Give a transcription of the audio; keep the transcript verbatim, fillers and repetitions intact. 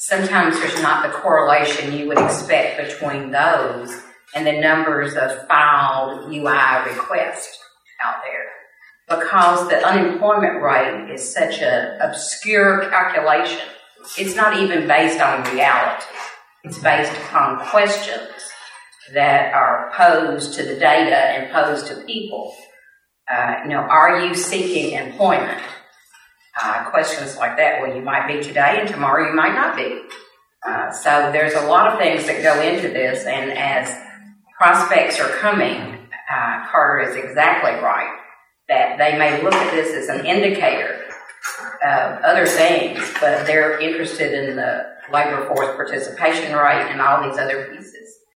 sometimes there's not the correlation you would expect between those and the numbers of filed U I requests out there. Because the unemployment rate is such an obscure calculation, it's not even based on reality. It's based upon questions that are posed to the data and posed to people. Uh, you know, are you seeking employment? Uh, questions like that, well, you might be today and tomorrow you might not be. Uh, so there's a lot of things that go into this, and as prospects are coming, uh, Carter is exactly right, that they may look at this as an indicator of other things, but they're interested in the labor force participation rate and all these other pieces.